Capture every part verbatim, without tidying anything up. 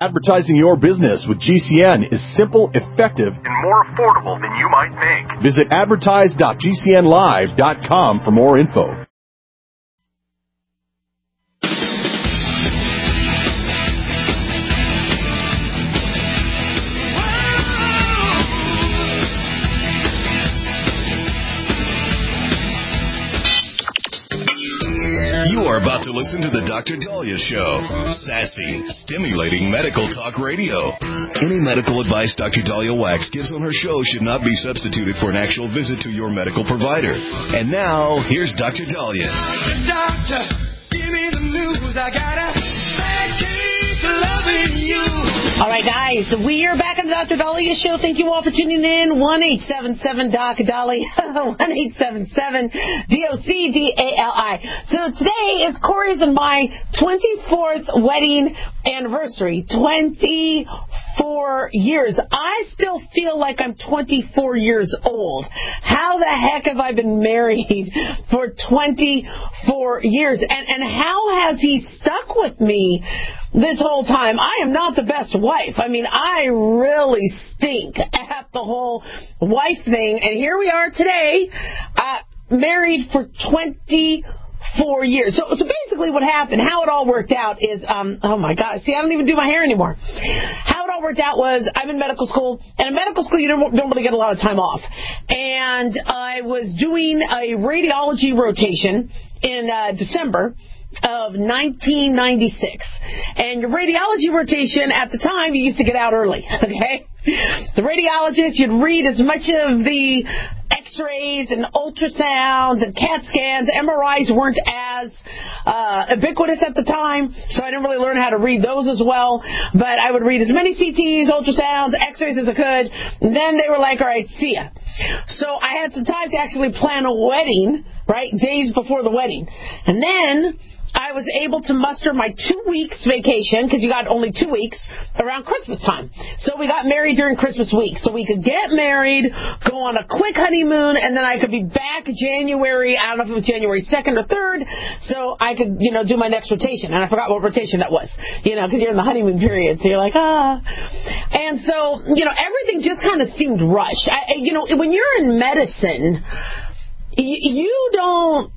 Advertising your business with G C N is simple, effective, and more affordable than you might think. Visit advertise dot g c n live dot com for more info. You are about to listen to the Doctor Dahlia Show. Sassy, stimulating medical talk radio. Any medical advice Doctor Dahlia Wax gives on her show should not be substituted for an actual visit to your medical provider. And now, here's Doctor Dahlia. Doctor, give me the news. I got a backache loving you. All right, guys, we are back on the Doctor Dahlia Show. Thank you all for tuning in. one eight seven seven D O C Dahlia. one eight seven seven D O C D A L I. So today is Corey's and my twenty-fourth wedding anniversary. twenty-four years. I still feel like I'm twenty-four years old. How the heck have I been married for twenty-four years? And, and how has he stuck with me this whole time? I am not the best wife. I mean, I really stink at the whole wife thing. And here we are today, uh, married for twenty-four years. So, so basically what happened, how it all worked out is, um, oh my God, see, I don't even do my hair anymore. How it all worked out was I'm in medical school, and in medical school you don't, don't really get a lot of time off. And I was doing a radiology rotation in uh, December of nineteen ninety-six. And your radiology rotation at the time, you used to get out early, okay? The radiologist, you'd read as much of the x-rays and ultrasounds and CAT scans. M R Is weren't as uh, ubiquitous at the time, so I didn't really learn how to read those as well. But I would read as many C Ts, ultrasounds, x-rays as I could. And then they were like, all right, see ya. So I had some time to actually plan a wedding, right, days before the wedding. And then I was able to muster my two weeks vacation, because you got only two weeks, around Christmas time. So we got married during Christmas week. So we could get married, go on a quick honeymoon, and then I could be back January, I don't know if it was January second or third, so I could, you know, do my next rotation. And I forgot what rotation that was, you know, because you're in the honeymoon period. So you're like, ah. And so, you know, everything just kind of seemed rushed. I, you know, when you're in medicine, you don't...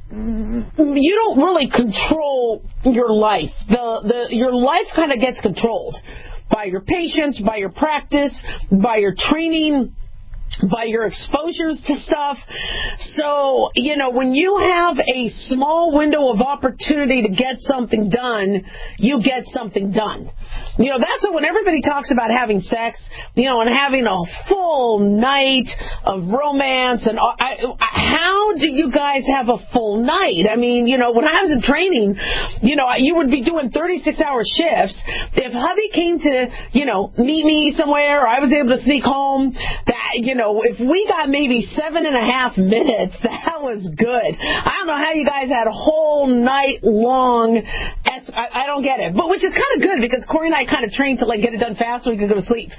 you don't really control your life. The the your life kind of gets controlled by your patients, by your practice, by your training, by your exposures to stuff. So, you know, when you have a small window of opportunity to get something done, you get something done. You know, that's when everybody talks about having sex, you know, and having a full night of romance. And I, how do you guys have a full night? I mean, you know, when I was in training, you know, you would be doing thirty-six hour shifts. If hubby came to, you know, meet me somewhere, or I was able to sneak home, that, you know, if we got maybe seven and a half minutes, that was good. I don't know how you guys had a whole night long. I, I don't get it. But which is kind of good, because Corey and I kind of trained to like get it done fast so we could go to sleep.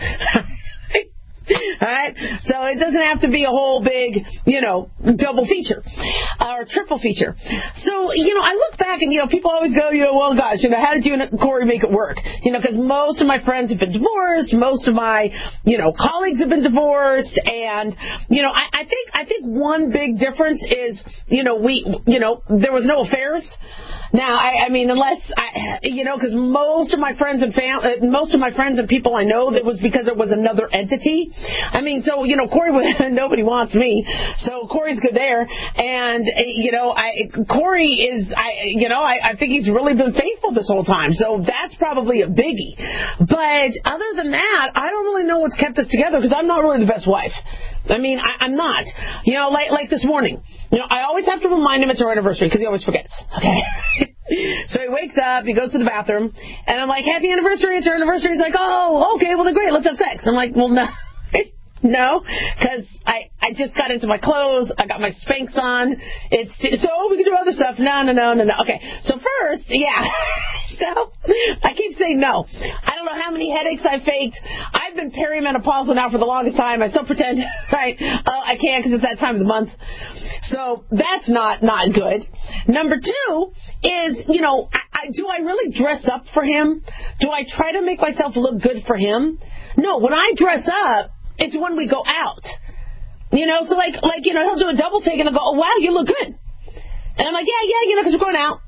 All right? So it doesn't have to be a whole big, you know, double feature or triple feature. So, you know, I look back and, you know, people always go, you know, well, gosh, you know, how did you and Corey make it work? You know, because most of my friends have been divorced. Most of my, you know, colleagues have been divorced. And, you know, I, I think I think one big difference is, you know, we, you know, there was no affairs. Now, I, I mean, unless, I, you know, because most of my friends and fam- uh, most of my friends and people I know, it was because there was another entity. I mean, so, you know, Corey, was, nobody wants me, so Corey's good there. And, uh, you know, I, Corey is, I, you know, I, I think he's really been faithful this whole time, so that's probably a biggie. But other than that, I don't really know what's kept us together, because I'm not really the best wife. I mean, I, I'm not. You know, like like this morning. You know, I always have to remind him it's our anniversary, because he always forgets. Okay? So he wakes up, he goes to the bathroom, and I'm like, happy anniversary, it's our anniversary. He's like, oh, okay, well, then great, let's have sex. I'm like, well, no. No, because I, I just got into my clothes. I got my Spanx on. It's so we can do other stuff. No, no, no, no, no. Okay, so first, yeah. So I keep saying no. I don't know how many headaches I faked. I've been perimenopausal now for the longest time. I still pretend, right? Uh, I can't because it's that time of the month. So that's not not good. Number two is, you know, I, I, do I really dress up for him? Do I try to make myself look good for him? No, when I dress up, it's when we go out. You know, so like, like you know, he'll do a double take and I'll go, oh, wow, you look good. And I'm like, yeah, yeah, you know, because we're going out.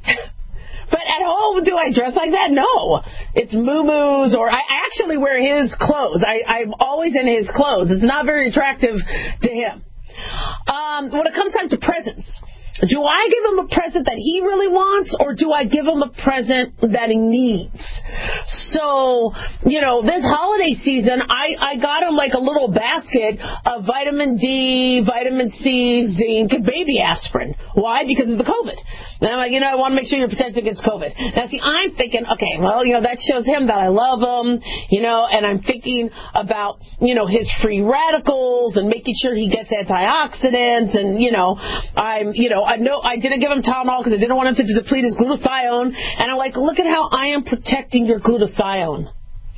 But at home, do I dress like that? No. It's moo-moos, or I actually wear his clothes. I, I'm always in his clothes. It's not very attractive to him. Um, when it comes time to presents, do I give him a present that he really wants, or do I give him a present that he needs? So, you know, this holiday season, I, I got him like a little basket of vitamin D, vitamin C, zinc, and baby aspirin. Why? Because of the COVID. And I'm like, you know, I want to make sure you're protected against COVID. Now, see, I'm thinking, okay, well, you know, that shows him that I love him, you know, and I'm thinking about, you know, his free radicals and making sure he gets antioxidants, and, you know, I'm, you know, I know I didn't give him Tylenol because I didn't want him to deplete his glutathione. And I'm like, look at how I am protecting your glutathione.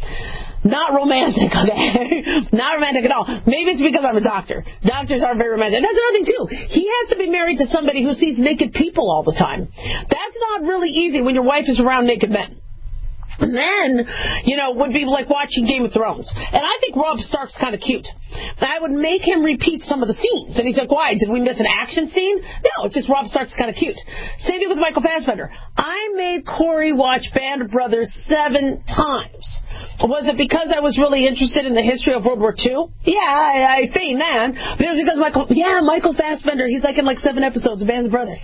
Not romantic, okay? Not romantic at all. Maybe it's because I'm a doctor. Doctors aren't very romantic. That's another thing, too. He has to be married to somebody who sees naked people all the time. That's not really easy when your wife is around naked men. And then, you know, would be like watching Game of Thrones. And I think Robb Stark's kind of cute. I would make him repeat some of the scenes. And he's like, why? Did we miss an action scene? No, it's just Robb Stark's kind of cute. Same thing with Michael Fassbender. I made Corey watch Band of Brothers seven times. Was it because I was really interested in the history of World War Two? Yeah, I, I feign that. But it was because Michael, yeah, Michael Fassbender, he's like in like seven episodes of Band of Brothers.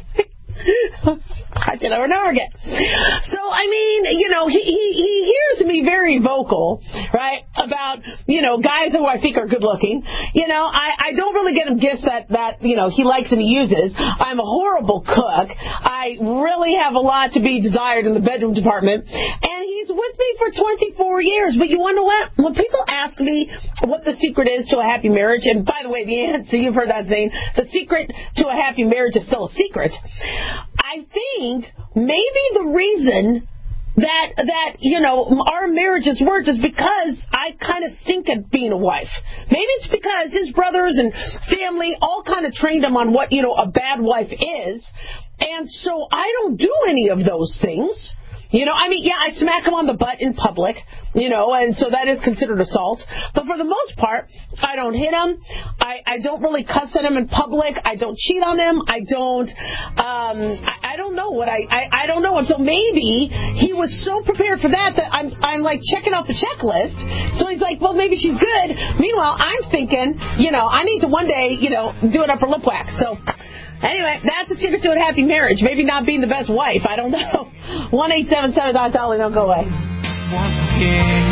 I did over and over again. So, I mean, you know, he, he, he hears me very vocal, right, about, you know, guys who I think are good looking. You know, I, I don't really get him gifts that, that, you know, he likes and he uses. I'm a horrible cook. I really have a lot to be desired in the bedroom department. And he's with me for twenty-four years. But you wonder what? When people ask me what the secret is to a happy marriage, and by the way, the answer, you've heard that saying, the secret to a happy marriage is still a secret. I think maybe the reason that, that you know, our marriages worked is because I kind of stink at being a wife. Maybe it's because his brothers and family all kind of trained him on what, you know, a bad wife is. And so I don't do any of those things. You know, I mean, yeah, I smack him on the butt in public, you know, and so that is considered assault. But for the most part, I don't hit him. I, I don't really cuss at him in public. I don't cheat on him. I don't, um, I, I don't know what I, I, I don't know. And so maybe he was so prepared for that that I'm, I'm like checking off the checklist. So he's like, well, maybe she's good. Meanwhile, I'm thinking, you know, I need to one day, you know, do an upper lip wax. So anyway, that's the secret to a happy marriage. Maybe not being the best wife. I don't know. one eight seven seven Doc Dolly, don't go away. Once again,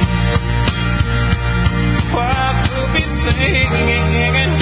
what will be singing?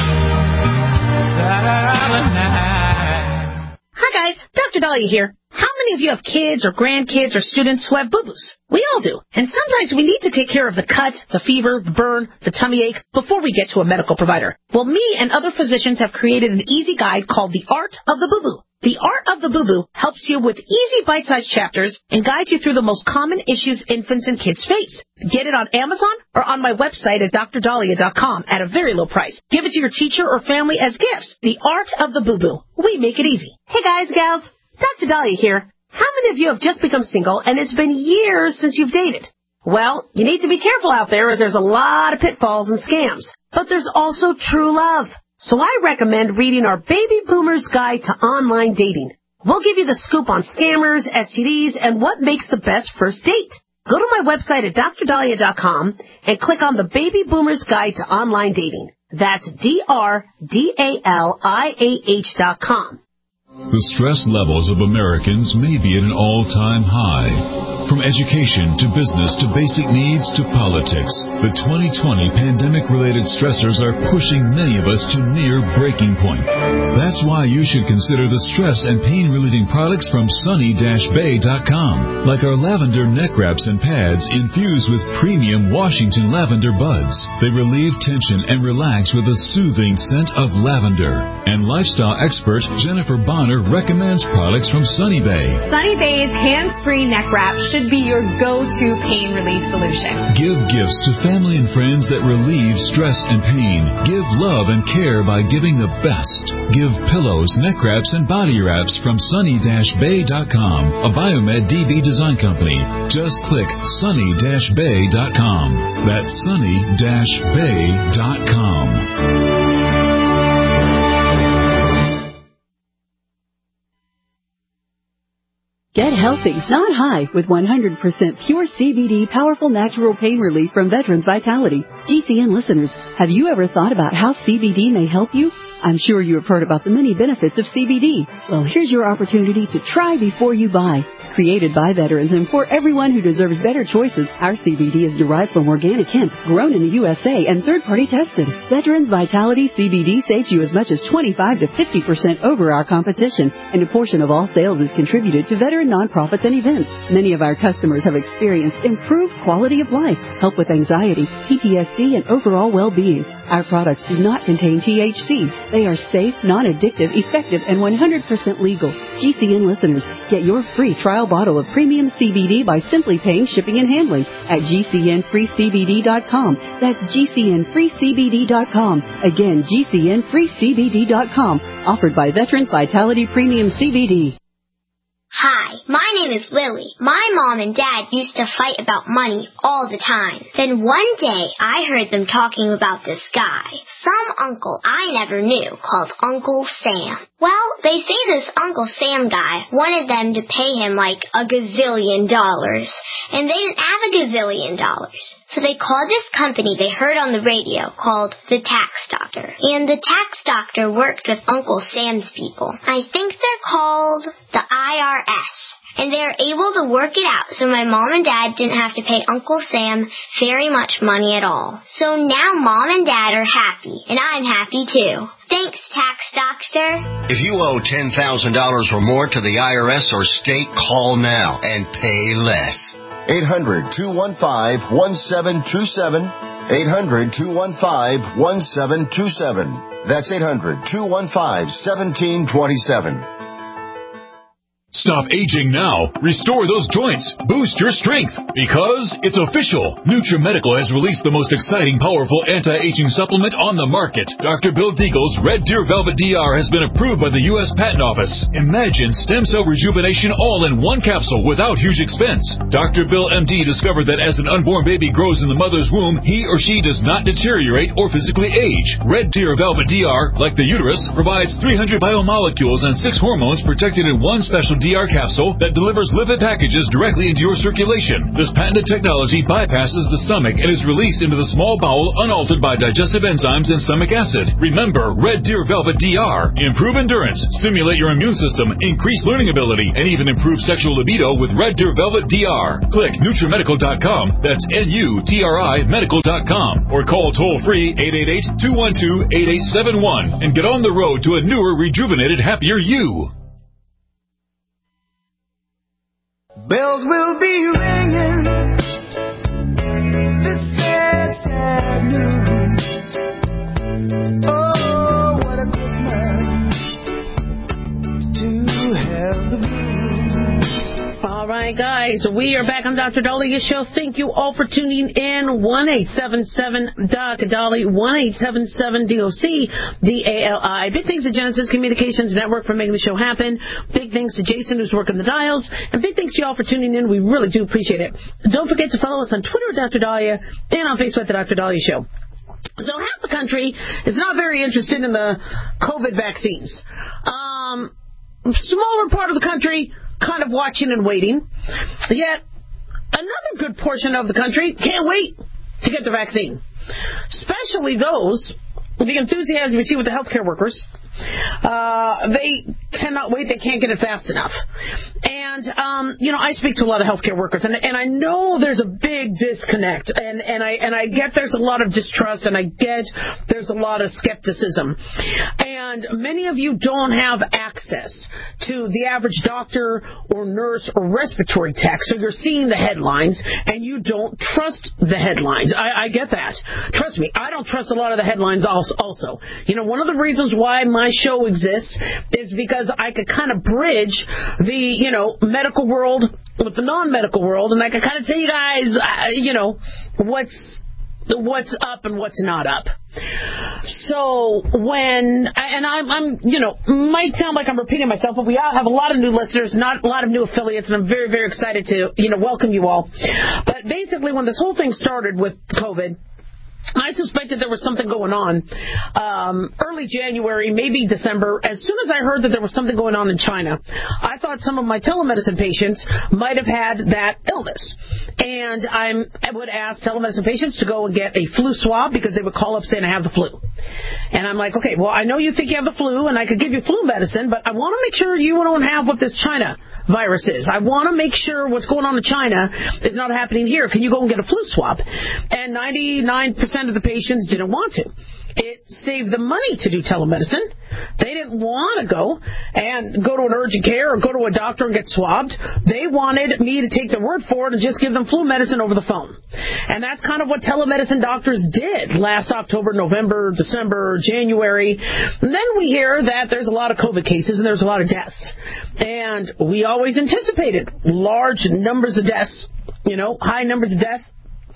Hi guys, Doctor Dahlia here. How many of you have kids or grandkids or students who have boo-boos? We all do. And sometimes we need to take care of the cut, the fever, the burn, the tummy ache before we get to a medical provider. Well, me and other physicians have created an easy guide called The Art of the Boo-Boo. The Art of the Boo-Boo helps you with easy bite-sized chapters and guides you through the most common issues infants and kids face. Get it on Amazon or on my website at dr dahlia dot com at a very low price. Give it to your teacher or family as gifts. The Art of the Boo-Boo. We make it easy. Hey guys, gals. Doctor Dahlia here. How many of you have just become single and it's been years since you've dated? Well, you need to be careful out there as there's a lot of pitfalls and scams. But there's also true love. So I recommend reading our Baby Boomer's Guide to Online Dating. We'll give you the scoop on scammers, S T Ds, and what makes the best first date. Go to my website at dr dahlia dot com and click on the Baby Boomer's Guide to Online Dating. That's D R D A L I A H dot com. The stress levels of Americans may be at an all-time high. From education to business to basic needs to politics, the twenty twenty pandemic-related stressors are pushing many of us to near breaking point. That's why you should consider the stress and pain-relieving products from sunny dash bay dot com, like our lavender neck wraps and pads infused with premium Washington lavender buds. They relieve tension and relax with a soothing scent of lavender. And lifestyle expert Jennifer Bonner recommends products from Sunny Bay. Sunny Bay's hands-free neck wrap should be your go-to pain relief solution. Give gifts to family and friends that relieve stress and pain. Give love and care by giving the best. Give pillows, neck wraps, and body wraps from sunny dash bay dot com, a Biomed D B design company. Just click sunny dash bay dot com. That's sunny dash bay dot com. Get healthy, not high, with one hundred percent pure C B D powerful natural pain relief from Veterans Vitality. G C N listeners, have you ever thought about how C B D may help you? I'm sure you have heard about the many benefits of C B D. Well, here's your opportunity to try before you buy. Created by veterans and for everyone who deserves better choices, our C B D is derived from organic hemp, grown in the U S A, and third-party tested. Veterans Vitality C B D saves you as much as twenty-five to fifty percent over our competition, and a portion of all sales is contributed to veteran nonprofits and events. Many of our customers have experienced improved quality of life, help with anxiety, P T S D, and overall well-being. Our products do not contain T H C. They are safe, non-addictive, effective, and one hundred percent legal. G C N listeners, get your free trial bottle of premium C B D by simply paying shipping and handling at G C N free C B D dot com. That's G C N free C B D dot com. Again, G C N free C B D dot com. Offered by Veterans Vitality Premium C B D. Hi, my name is Lily. My mom and dad used to fight about money all the time. Then one day, I heard them talking about this guy, some uncle I never knew, called Uncle Sam. Well, they say this Uncle Sam guy wanted them to pay him like a gazillion dollars, and they didn't have a gazillion dollars. So they called this company they heard on the radio called the Tax Doctor. And the Tax Doctor worked with Uncle Sam's people. I think they're called the I R S. And they were able to work it out so my mom and dad didn't have to pay Uncle Sam very much money at all. So now mom and dad are happy, and I'm happy too. Thanks, Tax Doctor. If you owe ten thousand dollars or more to the I R S or state, call now and pay less. eight hundred, two one five, one seven two seven. eight hundred, two one five, one seven two seven. That's eight hundred, two one five, one seven two seven. Stop aging now. Restore those joints. Boost your strength. Because it's official. NutriMedical has released the most exciting, powerful anti-aging supplement on the market. Doctor Bill Deagle's Red Deer Velvet D R has been approved by the U S Patent Office. Imagine stem cell rejuvenation all in one capsule without huge expense. Doctor Bill M D discovered that as an unborn baby grows in the mother's womb, he or she does not deteriorate or physically age. Red Deer Velvet D R, like the uterus, provides three hundred biomolecules and six hormones protected in one special D R capsule that delivers lipid packages directly into your circulation. This patented technology bypasses the stomach and is released into the small bowel unaltered by digestive enzymes and stomach acid. Remember, Red Deer Velvet D R. Improve endurance, stimulate your immune system, increase learning ability, and even improve sexual libido with Red Deer Velvet D R. Click NutriMedical dot com. That's N U T R I medical dot com. Or call toll-free eight eight eight, two one two, eight eight seven one and get on the road to a newer, rejuvenated, happier you. Bells will be ringing this sad, sad news. Oh, what a Christmas to have the blues. All right, guys, we are back on Doctor Dalia's show. Thank you all for tuning in. one eight seven seven D O C Dali, one eight seven seven D O C D A L I. Big thanks to Genesis Communications Network for making the show happen. Big thanks to Jason, who's working the dials. And big thanks to you all for tuning in. We really do appreciate it. Don't forget to follow us on Twitter at Doctor Dahlia and on Facebook at The Doctor Dahlia Show. So half the country is not very interested in the COVID vaccines. Um, smaller part of the country kind of watching and waiting. Yet another good portion of the country can't wait to get the vaccine. Especially those with the enthusiasm we see with the healthcare workers. Uh, they cannot wait. They can't get it fast enough. And, um, you know, I speak to a lot of healthcare workers, and, and I know there's a big disconnect, and, and I and I get there's a lot of distrust, and I get there's a lot of skepticism. And many of you don't have access to the average doctor or nurse or respiratory tech, so you're seeing the headlines, and you don't trust the headlines. I, I get that. Trust me, I don't trust a lot of the headlines also. You know, one of the reasons why my show exists is because I could kind of bridge the, you know, medical world with the non-medical world, and I could kind of tell you guys, uh, you know, what's what's up and what's not up. So when, and I'm, I'm, you know, might sound like I'm repeating myself, but we all have a lot of new listeners, not a lot of new affiliates, and I'm very, very excited to, you know, welcome you all. But basically, when this whole thing started with COVID, I suspected there was something going on um, early January, maybe December. As soon as I heard that there was something going on in China, I thought some of my telemedicine patients might have had that illness. And I'm, I would ask telemedicine patients to go and get a flu swab because they would call up saying, I have the flu. And I'm like, okay, well, I know you think you have the flu, and I could give you flu medicine, but I want to make sure you don't have what this China virus is. I want to make sure what's going on in China is not happening here. Can you go and get a flu swab? And ninety-nine percent of the patients didn't want to. It saved them money to do telemedicine. They didn't want to go and go to an urgent care or go to a doctor and get swabbed. They wanted me to take their word for it and just give them flu medicine over the phone. And that's kind of what telemedicine doctors did last October, November, December, January. And then we hear that there's a lot of COVID cases and there's a lot of deaths. And we always anticipated large numbers of deaths, you know, high numbers of deaths.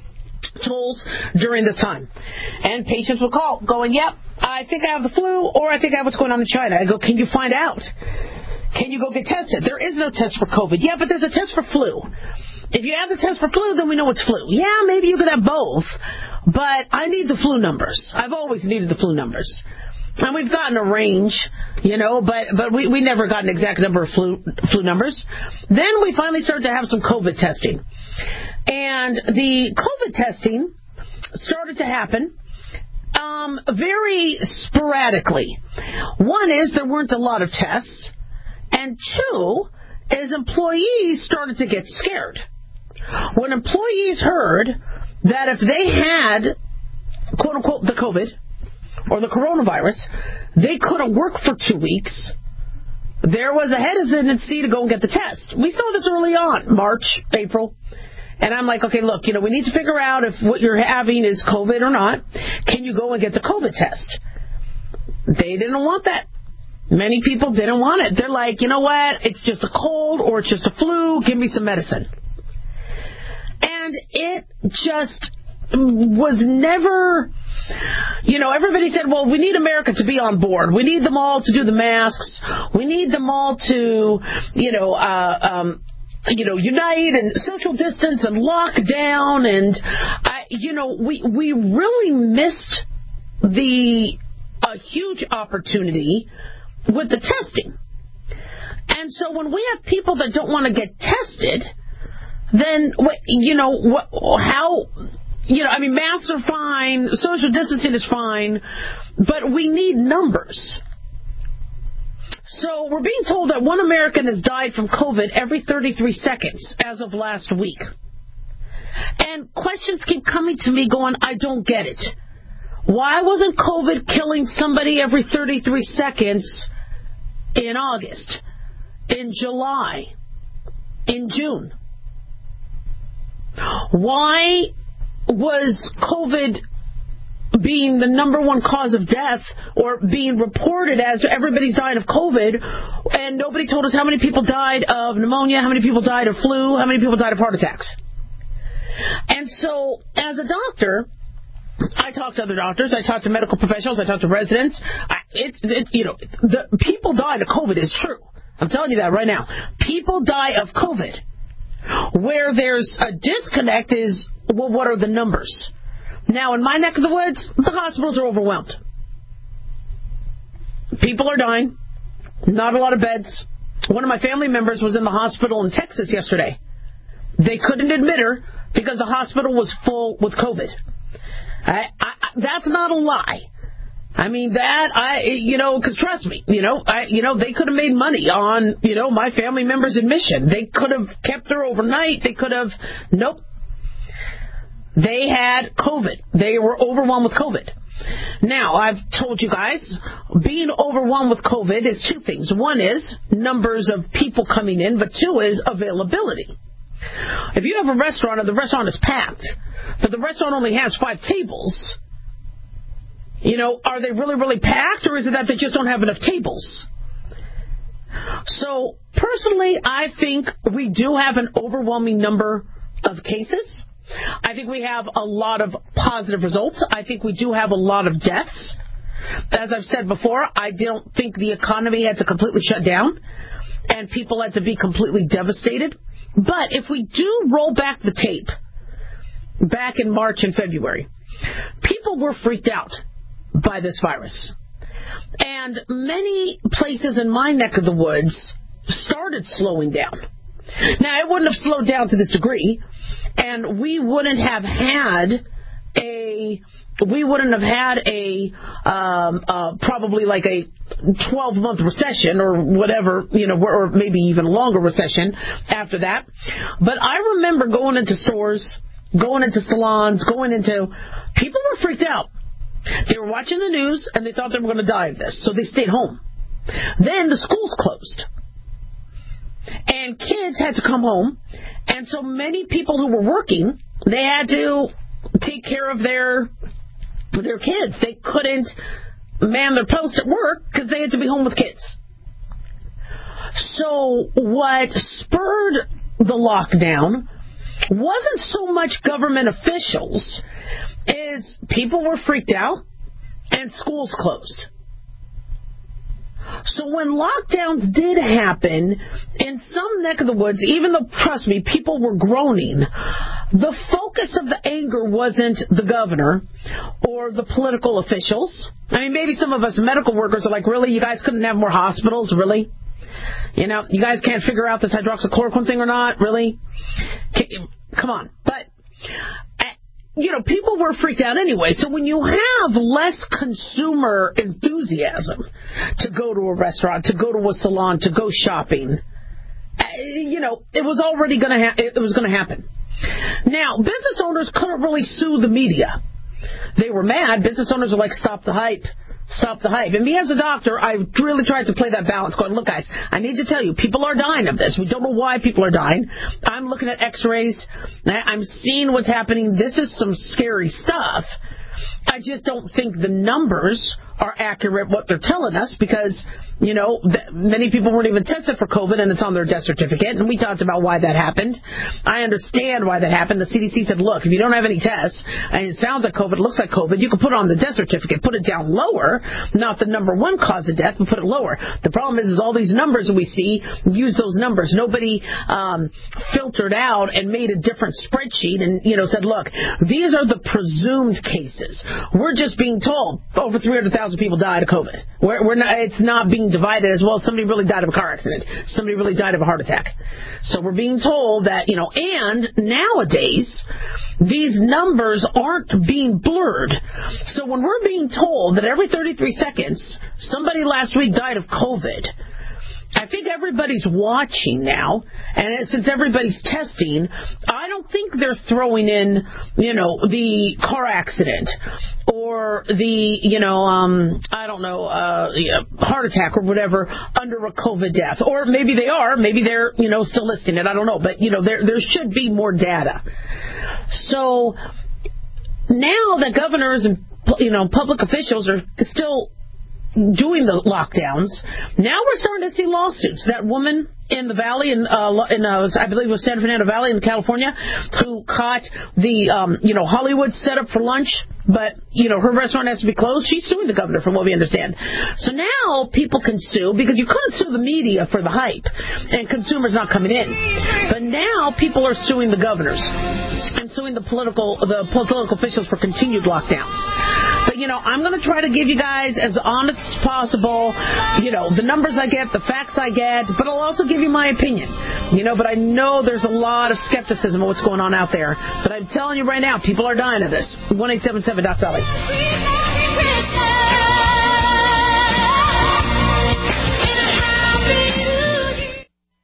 Tolls during this time. And patients will call going, yep, I think I have the flu, or I think I have what's going on in China. I go, can you find out? Can you go get tested? There is no test for COVID. Yeah, but there's a test for flu. If you have the test for flu, then we know it's flu. Yeah, maybe you could have both, but I need the flu numbers. I've always needed the flu numbers. And we've gotten a range, you know, but but we, we never got an exact number of flu flu numbers. Then we finally started to have some COVID testing. And the COVID testing started to happen um, very sporadically. One is there weren't a lot of tests. And two is employees started to get scared. When employees heard that if they had, quote unquote, the COVID or the coronavirus, they couldn't work for two weeks, there was a hesitancy to go and get the test. We saw this early on, March, April. And I'm like, okay, look, you know, we need to figure out if what you're having is COVID or not. Can you go and get the COVID test? They didn't want that. Many people didn't want it. They're like, you know what? It's just a cold or it's just a flu. Give me some medicine. And it just was never, you know, everybody said, well, we need America to be on board. We need them all to do the masks. We need them all to, you know, uh, um, you know, unite and social distance and lock down. And, I, you know, we we really missed the a huge opportunity with the testing. And so when we have people that don't want to get tested, then, you know, what, how, you know, I mean, masks are fine, social distancing is fine, but we need numbers. So we're being told that one American has died from COVID every thirty-three seconds as of last week. And questions keep coming to me going, I don't get it. Why wasn't COVID killing somebody every thirty-three seconds in August, in July, in June? Why was COVID being the number one cause of death, or being reported as everybody's died of COVID, and nobody told us how many people died of pneumonia, how many people died of flu, how many people died of heart attacks? And so, as a doctor, I talk to other doctors, I talk to medical professionals, I talk to residents. I, it's, it's, you know, the people died of COVID is true. I'm telling you that right now. People die of COVID. Where there's a disconnect is, well, what are the numbers? Now, in my neck of the woods, the hospitals are overwhelmed. People are dying. Not a lot of beds. One of my family members was in the hospital in Texas yesterday. They couldn't admit her because the hospital was full with COVID. I, I, that's not a lie. I mean, that, I, you know, because trust me, you know, I, you know, they could have made money on, you know, my family members' admission. They could have kept her overnight. They could have, nope. They had COVID. They were overwhelmed with COVID. Now, I've told you guys, being overwhelmed with COVID is two things. One is numbers of people coming in, but two is availability. If you have a restaurant and the restaurant is packed, but the restaurant only has five tables, you know, are they really, really packed, or is it that they just don't have enough tables? So, personally, I think we do have an overwhelming number of cases. I think we have a lot of positive results. I think we do have a lot of deaths. As I've said before, I don't think the economy had to completely shut down and people had to be completely devastated. But if we do roll back the tape, back in March and February, people were freaked out by this virus. And many places in my neck of the woods started slowing down. Now, it wouldn't have slowed down to this degree, and we wouldn't have had a, we wouldn't have had a, um, uh, probably like a twelve-month recession or whatever, you know, or maybe even longer recession after that. But I remember going into stores, going into salons, going into, people were freaked out. They were watching the news, and they thought they were going to die of this, so they stayed home. Then the schools closed. And kids had to come home, and so many people who were working, they had to take care of their their kids. They couldn't man their post at work because they had to be home with kids. So what spurred the lockdown wasn't so much government officials, is people were freaked out and schools closed. So when lockdowns did happen, in some neck of the woods, even though, trust me, people were groaning, the focus of the anger wasn't the governor or the political officials. I mean, maybe some of us medical workers are like, really? You guys couldn't have more hospitals? Really? You know, you guys can't figure out this hydroxychloroquine thing or not? Really? Come on. But, you know, people were freaked out anyway. So when you have less consumer enthusiasm to go to a restaurant, to go to a salon, to go shopping, you know, it was already going to ha- it was going to happen. Now, business owners couldn't really sue the media. They were mad. Business owners are like, stop the hype. Stop the hype. And me as a doctor, I really tried to play that balance, going, look, guys, I need to tell you, people are dying of this. We don't know why people are dying. I'm looking at x-rays. I'm seeing what's happening. This is some scary stuff. I just don't think the numbers are accurate, what they're telling us, because, you know, th- many people weren't even tested for COVID, and it's on their death certificate, and we talked about why that happened. I understand why that happened. The C D C said, look, if you don't have any tests, and it sounds like COVID, looks like COVID, you can put it on the death certificate, put it down lower, not the number one cause of death, but put it lower. The problem is, is all these numbers that we see, use those numbers. Nobody um, filtered out and made a different spreadsheet and, you know, said, look, these are the presumed cases. We're just being told over three hundred thousand people died of COVID. We're, we're not, it's not being divided as well. Somebody really died of a car accident. Somebody really died of a heart attack. So we're being told that, you know, and nowadays, these numbers aren't being blurred. So when we're being told that every thirty-three seconds, somebody last week died of COVID, I think everybody's watching now, and since everybody's testing, I don't think they're throwing in, you know, the car accident or the, you know, um, I don't know, uh, heart attack or whatever under a COVID death. Or maybe they are, maybe they're, you know, still listing it. I don't know, but, you know, there there should be more data. So now that governors and, you know, public officials are still doing the lockdowns, now we're starting to see lawsuits. That woman in the valley, in, uh, in uh, I believe it was San Fernando Valley in California, who caught the, um, you know, Hollywood set up for lunch, but, you know, her restaurant has to be closed. She's suing the governor, from what we understand. So now people can sue, because you couldn't sue the media for the hype, and consumers not coming in. But now people are suing the governors and suing the political, the political officials for continued lockdowns. But, you know, I'm going to try to give you guys as honest as possible, you know, the numbers I get, the facts I get, but I'll also give you my opinion, you know, but I know there's a lot of skepticism of what's going on out there. But I'm telling you right now, people are dying of this. one eight seven seven Doc Dolly.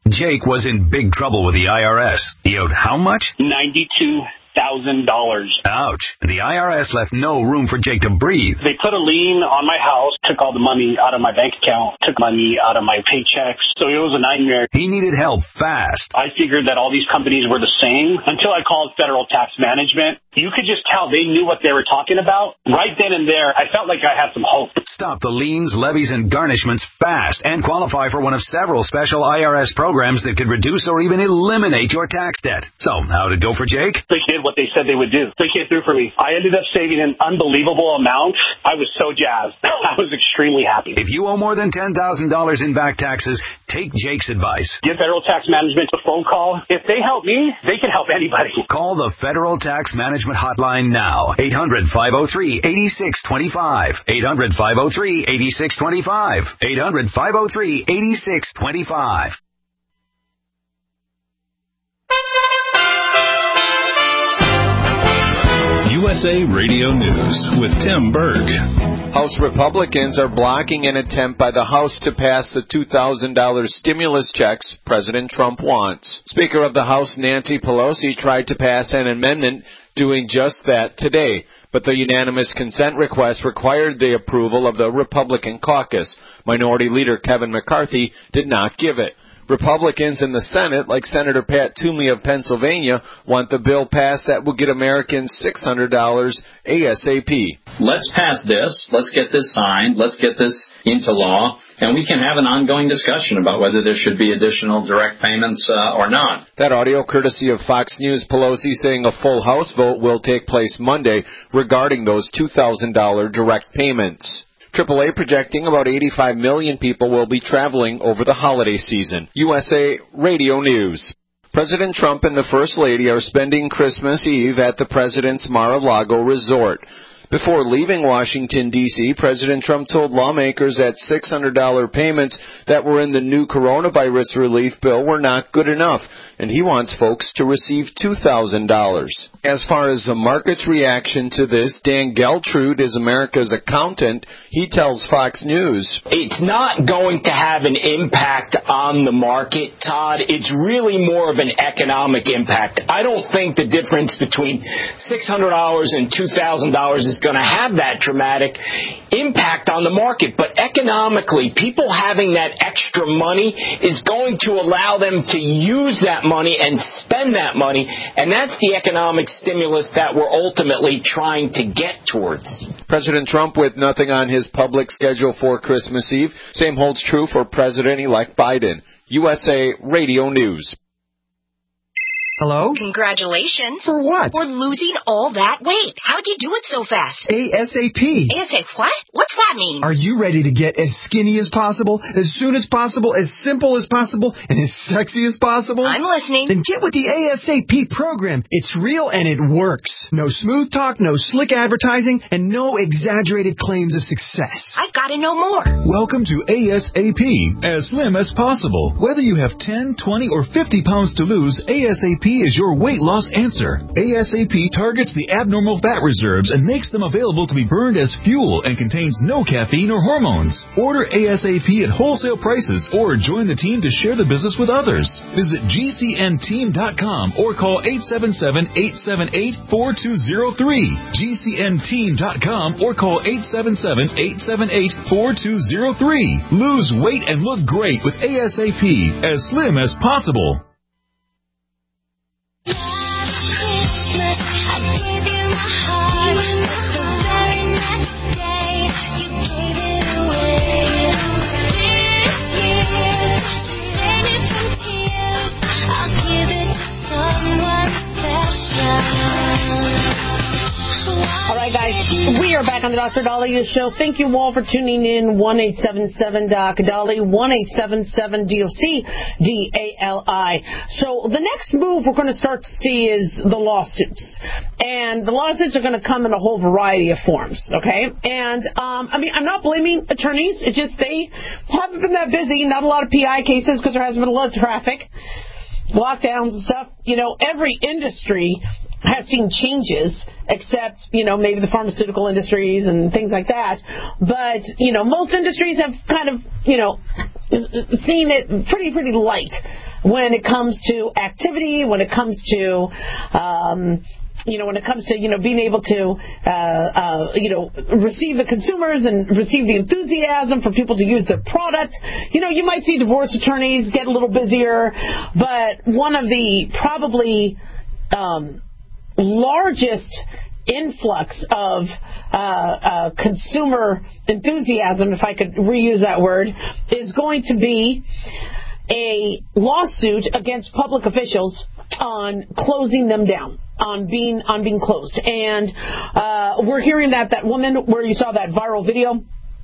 Jake was in big trouble with the I R S. He owed how much? ninety-two thousand dollars. Ouch. The I R S left no room for Jake to breathe. They put a lien on my house, took all the money out of my bank account, took money out of my paychecks. So it was a nightmare. He needed help fast. I figured that all these companies were the same until I called Federal Tax Management. You could just tell they knew what they were talking about. Right then and there, I felt like I had some hope. Stop the liens, levies, and garnishments fast and qualify for one of several special I R S programs that could reduce or even eliminate your tax debt. So, how'd it go for Jake? They did what they said they would do. They came through for me. I ended up saving an unbelievable amount. I was so jazzed. I was extremely happy. If you owe more than ten thousand dollars in back taxes, take Jake's advice. Give Federal Tax Management a phone call. If they help me, they can help anybody. Call the Federal Tax Management Hotline now. eight hundred, five oh three, eight six two five. eight hundred, five oh three, eight six two five. eight hundred, five oh three, eight six two five. U S A Radio News with Tim Berg. House Republicans are blocking an attempt by the House to pass the two thousand dollars stimulus checks President Trump wants. Speaker of the House Nancy Pelosi tried to pass an amendment doing just that today, but the unanimous consent request required the approval of the Republican caucus. Minority Leader Kevin McCarthy did not give it. Republicans in the Senate, like Senator Pat Toomey of Pennsylvania, want the bill passed that will get Americans six hundred dollars ASAP. Let's pass this. Let's get this signed. Let's get this into law. And we can have an ongoing discussion about whether there should be additional direct payments uh, or not. That audio courtesy of Fox News. Pelosi saying a full House vote will take place Monday regarding those two thousand dollars direct payments. triple A projecting about eighty-five million people will be traveling over the holiday season. U S A Radio News. President Trump and the First Lady are spending Christmas Eve at the President's Mar-a-Lago Resort. Before leaving Washington, D C, President Trump told lawmakers that six hundred dollars payments that were in the new coronavirus relief bill were not good enough, and he wants folks to receive two thousand dollars. As far as the market's reaction to this, Dan Geltrude is America's accountant. He tells Fox News. It's not going to have an impact on the market, Todd. It's really more of an economic impact. I don't think the difference between six hundred dollars and two thousand dollars is going to have that dramatic impact on the market. But economically, people having that extra money is going to allow them to use that money and spend that money, and that's the economic stimulus that we're ultimately trying to get towards. President Trump with nothing on his public schedule for Christmas Eve. Same holds true for President-elect Biden. U S A Radio News. Hello? Congratulations. For what? For losing all that weight. How'd you do it so fast? ASAP. ASAP what? What's that mean? Are you ready to get as skinny as possible, as soon as possible, as simple as possible, and as sexy as possible? I'm listening. Then get with the ASAP program. It's real and it works. No smooth talk, no slick advertising, and no exaggerated claims of success. I've got to know more. Welcome to ASAP, as slim as possible. Whether you have ten, twenty, or fifty pounds to lose, ASAP is your weight loss answer. ASAP targets the abnormal fat reserves and makes them available to be burned as fuel and contains no caffeine or hormones. Order ASAP at wholesale prices or join the team to share the business with others. Visit G C N team dot com or call eight seven seven, eight seven eight, four two zero three. G C N team dot com or call eight seven seven, eight seven eight, four two zero three. Lose weight and look great with ASAP, as slim as possible. All right, guys, we are back on the Doctor Dahlia Show. Thank you all for tuning in. one eight seven seven D O C D A L I, one eight seven seven D O C D A L I. So the next move we're going to start to see is the lawsuits. And the lawsuits are going to come in a whole variety of forms, okay? And, um, I mean, I'm not blaming attorneys. It's just they haven't been that busy. Not a lot of P I cases because there hasn't been a lot of traffic, lockdowns and stuff. You know, every industry has seen changes, except, you know, maybe the pharmaceutical industries and things like that. But, you know, most industries have kind of, you know, seen it pretty, pretty light. when it comes to activity, when it comes to, um, you know, when it comes to, you know, being able to, uh, uh, you know, receive the consumers and receive the enthusiasm for people to use their product. You know, you might see divorce attorneys get a little busier, but one of the probably um, largest influx of uh, uh, consumer enthusiasm, if I could reuse that word, is going to be a lawsuit against public officials on closing them down, on being on being closed. And uh, we're hearing that that woman where you saw that viral video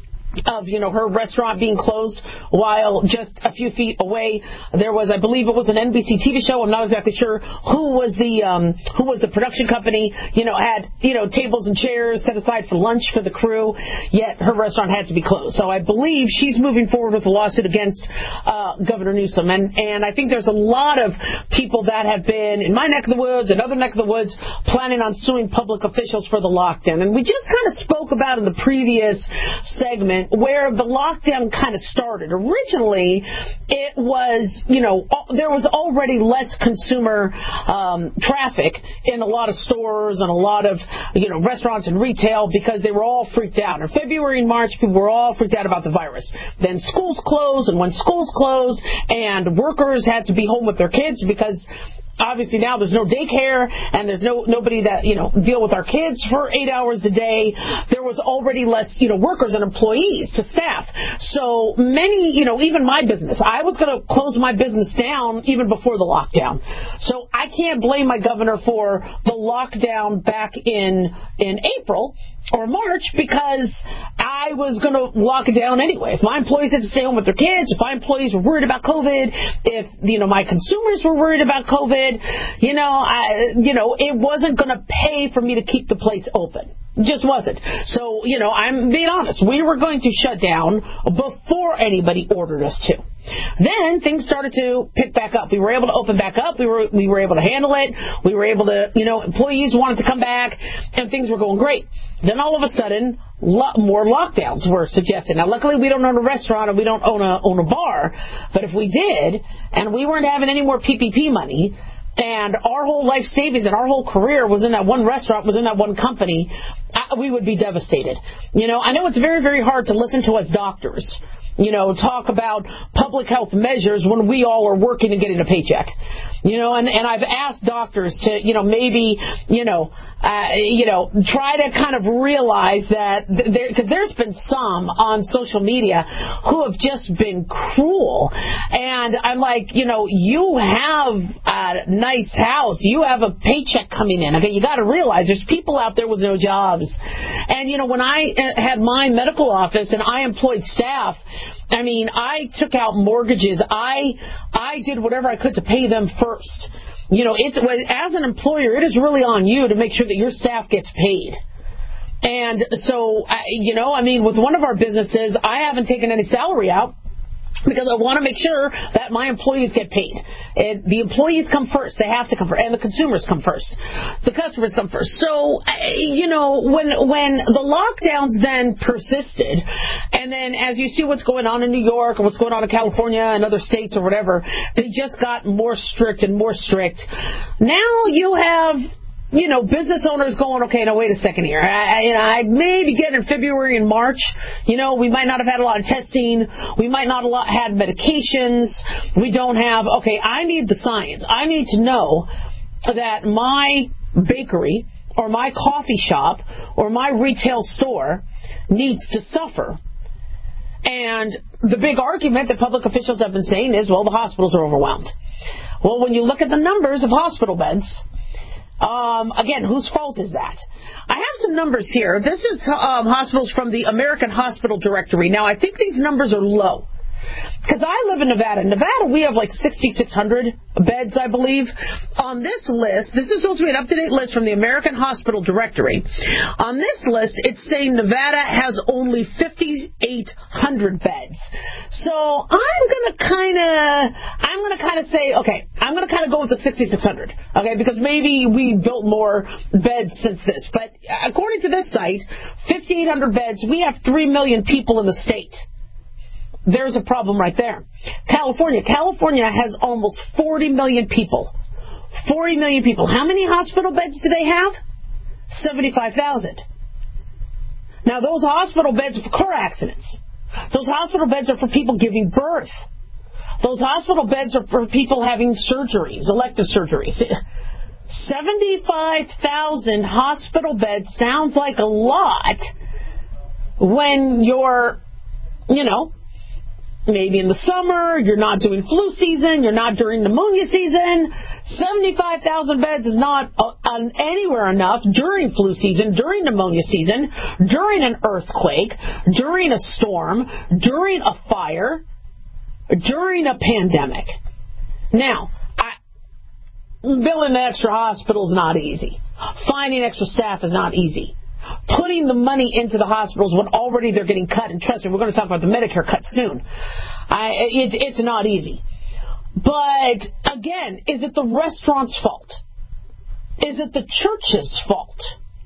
of, you know, her restaurant being closed while just a few feet away there was, I believe it was an N B C T V show. I'm not exactly sure who was the um, who was the production company. You know, had, you know, tables and chairs set aside for lunch for the crew, yet her restaurant had to be closed. So I believe she's moving forward with a lawsuit against uh, Governor Newsom. And and I think there's a lot of people that have been in my neck of the woods, another neck of the woods, planning on suing public officials for the lockdown. And we just kind of spoke about in the previous segment where the lockdown kind of started. Originally, it was, you know, there was already less consumer um, traffic in a lot of stores and a lot of, you know, restaurants and retail because they were all freaked out. In February and March, people were all freaked out about the virus. Then schools closed, and when schools closed and workers had to be home with their kids because obviously now there's no daycare and there's no nobody that, you know, deal with our kids for eight hours a day. There was already less, you know, workers and employees to staff. So many, you know, even my business, I was going to close my business down even before the lockdown. So I can't blame my governor for the lockdown back in in April or March because I was going to lock it down anyway. If my employees had to stay home with their kids, if my employees were worried about COVID, if, you know, my consumers were worried about COVID, you know, I, you know, it wasn't going to pay for me to keep the place open. It just wasn't. So, you know, I'm being honest. We were going to shut down before anybody ordered us to. Then things started to pick back up. We were able to open back up. We were we were able to handle it. We were able to, you know, employees wanted to come back, and things were going great. Then all of a sudden, lo- more lockdowns were suggested. Now, luckily, we don't own a restaurant and we don't own a own a bar. But if we did, and we weren't having any more P P P money, and our whole life savings and our whole career was in that one restaurant, was in that one company, we would be devastated. You know, I know it's very, very hard to listen to us doctors, you know, talk about public health measures when we all are working and getting a paycheck. You know, and, and I've asked doctors to, you know, maybe, you know, uh, you know, try to kind of realize that, there, because there's been some on social media who have just been cruel. And I'm like, you know, you have a nice house. You have a paycheck coming in. Okay, you got to realize there's people out there with no jobs. And, you know, when I had my medical office and I employed staff, I mean, I took out mortgages. I I did whatever I could to pay them first. You know, it's as an employer, it is really on you to make sure that your staff gets paid. And so, you know, I mean, with one of our businesses, I haven't taken any salary out because I want to make sure that my employees get paid. And the employees come first. They have to come first. And the consumers come first. The customers come first. So, you know, when when the lockdowns then persisted, and then as you see what's going on in New York or what's going on in California and other states or whatever, they just got more strict and more strict. Now you have, you know, business owners going, okay, now wait a second here. I, you know, I maybe get in February and March. You know, we might not have had a lot of testing. We might not have had medications. We don't have, okay, I need the science. I need to know that my bakery or my coffee shop or my retail store needs to suffer. And the big argument that public officials have been saying is, well, the hospitals are overwhelmed. Well, when you look at the numbers of hospital beds, Um, again, whose fault is that? I have some numbers here. This is um, hospitals from the American Hospital Directory. Now, I think these numbers are low. Because I live in Nevada. In Nevada, we have like sixty-six hundred beds, I believe. On this list, this is supposed to be an up-to-date list from the American Hospital Directory. On this list, it's saying Nevada has only fifty-eight hundred beds. So I'm going to kind of, I'm going to kind of say, okay, I'm going to kind of go with the sixty-six hundred, okay, because maybe we built more beds since this. But according to this site, fifty-eight hundred beds, we have three million people in the state. there's a problem right there. California. California has almost forty million people. forty million people. How many hospital beds do they have? seventy-five thousand. Now, those hospital beds are for car accidents. Those hospital beds are for people giving birth. Those hospital beds are for people having surgeries, elective surgeries. seventy-five thousand hospital beds sounds like a lot when you're, you know, maybe in the summer, you're not doing flu season, you're not during pneumonia season. seventy-five thousand beds is not uh, anywhere enough during flu season, during pneumonia season, during an earthquake, during a storm, during a fire, during a pandemic. Now, I, building an extra hospital is not easy. Finding extra staff is not easy. Putting the money into the hospitals when already they're getting cut, and trust me, we're going to talk about the Medicare cut soon. I, it, it's not easy. But, again, is it the restaurant's fault? Is it the church's fault?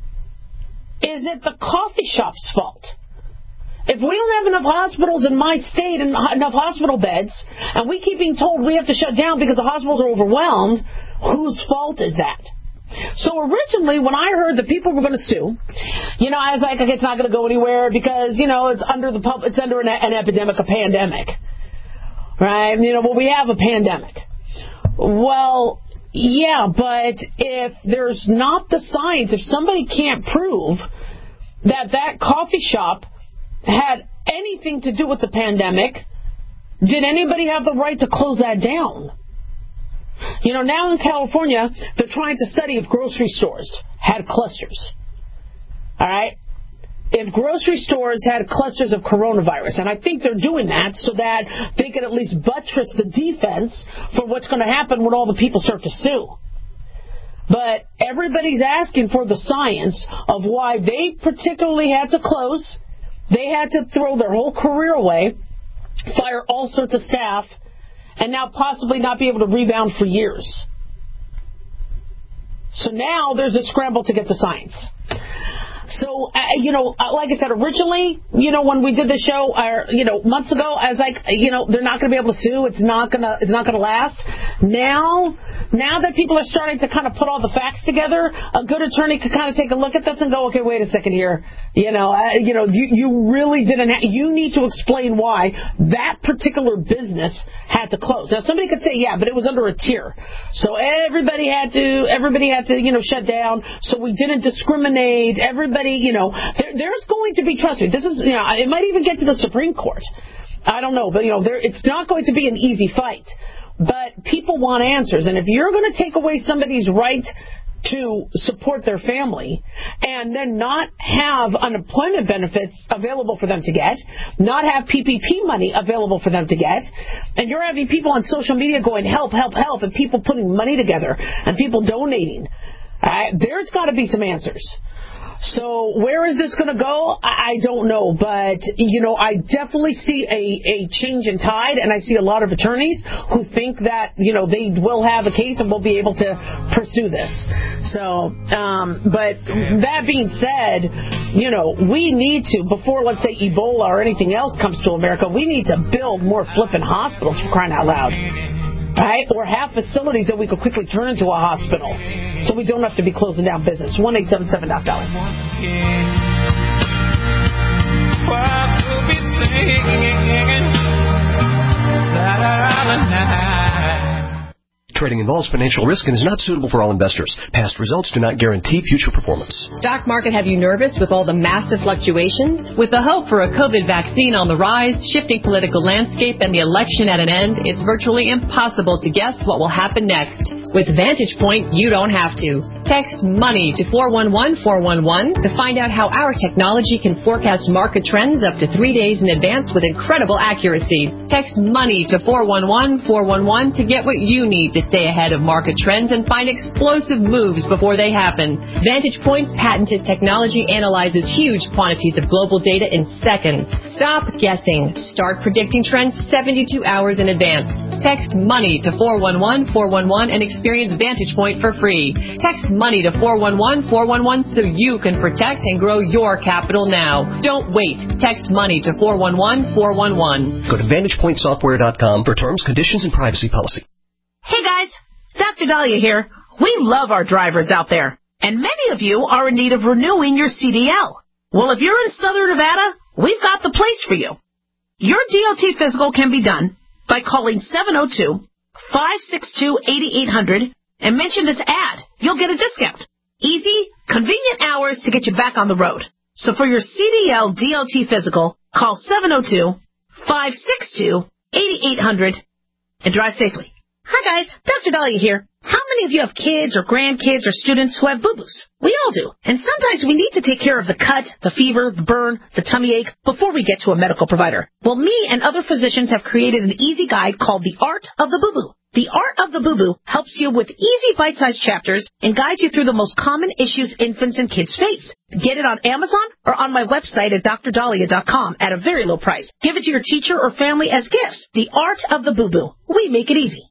Is it the coffee shop's fault? If we don't have enough hospitals in my state and enough hospital beds, and we keep being told we have to shut down because the hospitals are overwhelmed, whose fault is that? So originally, when I heard that people were going to sue, you know, I was like, okay, it's not going to go anywhere because, you know, it's under the pub- it's under an, an epidemic, a pandemic, right? You know, well, we have a pandemic. Well, yeah, but if there's not the science, if somebody can't prove that that coffee shop had anything to do with the pandemic, did anybody have the right to close that down? You know, now in California, they're trying to study if grocery stores had clusters. All right? If grocery stores had clusters of coronavirus, and I think they're doing that so that they can at least buttress the defense for what's going to happen when all the people start to sue. But everybody's asking for the science of why they particularly had to close. They had to throw their whole career away, fire all sorts of staff, and now possibly not be able to rebound for years. So now there's a scramble to get the science. So, uh, you know, uh, like I said, originally, you know, when we did the show, uh, you know, months ago, I was like, you know, they're not going to be able to sue. It's not going to, it's not going to last. Now, now that people are starting to kind of put all the facts together, a good attorney could kind of take a look at this and go, okay, wait a second here. You know, uh, you know, you, you really didn't, ha- you need to explain why that particular business had to close. Now, somebody could say, yeah, but it was under a tier. So everybody had to, everybody had to, you know, shut down. So we didn't discriminate. Everybody, you know, there, there's going to be, trust me, this is, you know, it might even get to the Supreme Court. I don't know, but, you know, there, it's not going to be an easy fight. But people want answers. And if you're going to take away somebody's right to support their family and then not have unemployment benefits available for them to get, not have P P P money available for them to get, and you're having people on social media going, help, help, help, and people putting money together and people donating, uh, there's got to be some answers. So where is this going to go? I don't know. But, you know, I definitely see a, a change in tide, and I see a lot of attorneys who think that, you know, they will have a case and will be able to pursue this. So, um, but that being said, you know, we need to, before, let's say, Ebola or anything else comes to America, we need to build more flipping hospitals, for crying out loud. Right? Or have facilities that we could quickly turn into a hospital so we don't have to be closing down business. one eight seven seven Doc Dolly. Trading involves financial risk and is not suitable for all investors. Past results do not guarantee future performance. Stock market have you nervous with all the massive fluctuations? With the hope for a COVID vaccine on the rise, shifting political landscape, and the election at an end, it's virtually impossible to guess what will happen next. With Vantage Point, you don't have to. Text MONEY to four one one four one one to find out how our technology can forecast market trends up to three days in advance with incredible accuracy. Text MONEY to four one one four one one to get what you need to stay ahead of market trends and find explosive moves before they happen. Vantage Point's patented technology analyzes huge quantities of global data in seconds. Stop guessing. Start predicting trends seventy-two hours in advance. Text MONEY to four one one four one one and experience Vantage Point for free. Text MONEY to four one one four one one so you can protect and grow your capital now. Don't wait. Text MONEY to four one one four one one. Go to vantage point software dot com for terms, conditions, and privacy policy. Hey guys, Doctor Dahlia here. We love our drivers out there, and many of you are in need of renewing your C D L. Well, if you're in Southern Nevada, we've got the place for you. Your D O T physical can be done by calling seven oh two, five six two, eight eight hundred and mention this ad. You'll get a discount. Easy, convenient hours to get you back on the road. So for your C D L D O T physical, call seven oh two, five six two, eight eight hundred and drive safely. Hi guys, Doctor Dahlia here. How many of you have kids or grandkids or students who have boo-boos? We all do. And sometimes we need to take care of the cut, the fever, the burn, the tummy ache before we get to a medical provider. Well, me and other physicians have created an easy guide called The Art of the Boo-Boo. The Art of the Boo-Boo helps you with easy bite-sized chapters and guides you through the most common issues infants and kids face. Get it on Amazon or on my website at dr dahlia dot com at a very low price. Give it to your teacher or family as gifts. The Art of the Boo-Boo. We make it easy.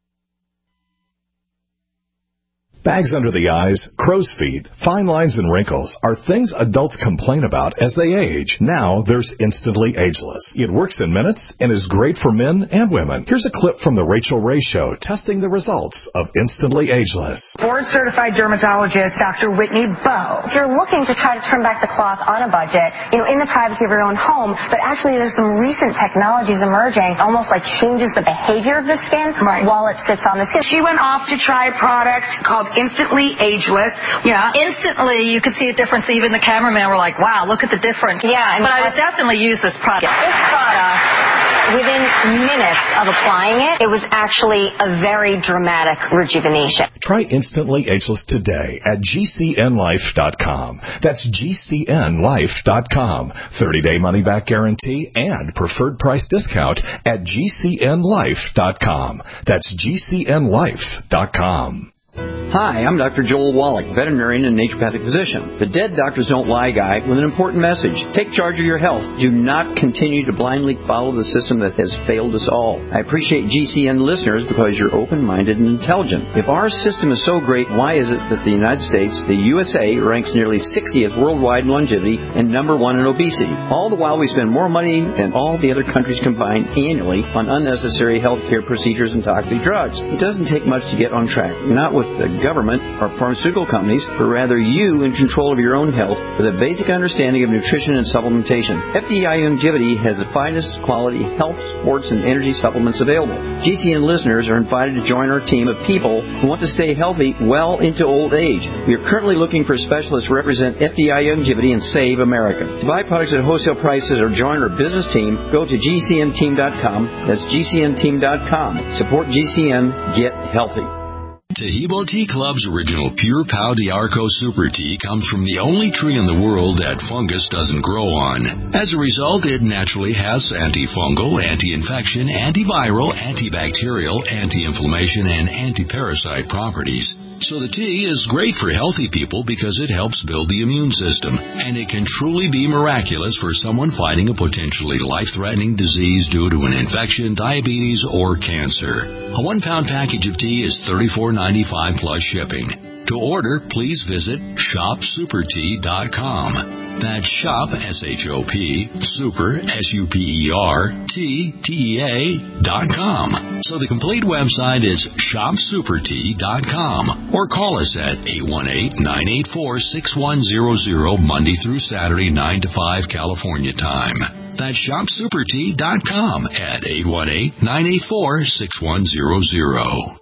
Bags under the eyes, crow's feet, fine lines and wrinkles are things adults complain about as they age. Now there's Instantly Ageless. It works in minutes and is great for men and women. Here's a clip from the Rachel Ray Show testing the results of Instantly Ageless. Board-certified dermatologist Doctor Whitney Bowe. If you're looking to try to turn back the clock on a budget, you know, in the privacy of your own home, but actually there's some recent technologies emerging, almost like changes the behavior of the skin right. while it sits on the skin. She went off to try a product called Instantly Ageless. Yeah. Instantly, you could see a difference. Even the cameraman were like, wow, look at the difference. Yeah. And but I would definitely use this product. This product, within minutes of applying it, it was actually a very dramatic rejuvenation. Try Instantly Ageless today at G C N life dot com. That's G C N life dot com. thirty-day money-back guarantee and preferred price discount at G C N life dot com. That's G C N life dot com. Hi, I'm Doctor Joel Wallach, veterinarian and naturopathic physician. The Dead Doctors Don't Lie guy with an important message. Take charge of your health. Do not continue to blindly follow the system that has failed us all. I appreciate G C N listeners because you're open-minded and intelligent. If our system is so great, why is it that the United States, the U S A, ranks nearly sixtieth worldwide in longevity and number one in obesity? All the while we spend more money than all the other countries combined annually on unnecessary healthcare procedures and toxic drugs. It doesn't take much to get on track. Not with the government or pharmaceutical companies, but rather you in control of your own health with a basic understanding of nutrition and supplementation. F D I Longevity has the finest quality health, sports, and energy supplements available. G C N listeners are invited to join our team of people who want to stay healthy well into old age. We are currently looking for specialists to represent F D I Longevity and Save America. To buy products at wholesale prices or join our business team, go to G C N team dot com. That's G C N team dot com. Support G C N. Get healthy. Tahibo Tea Club's original Pure Pau d'Arco Super Tea comes from the only tree in the world that fungus doesn't grow on. As a result, it naturally has antifungal, anti-infection, antiviral, antibacterial, anti-inflammation, and anti-parasite properties. So the tea is great for healthy people because it helps build the immune system, and it can truly be miraculous for someone fighting a potentially life-threatening disease due to an infection, diabetes, or cancer. A one-pound package of tea is thirty-four ninety-five plus shipping. To order, please visit shop super tea dot com. That's shop, S H O P, super, S U P E R, T, T E A, dot com. So the complete website is shop super tea dot com. Or call us at eight one eight, nine eight four, six one zero zero, Monday through Saturday, nine to five, California time. That's shop super tea dot com at eight one eight, nine eight four, six one zero zero.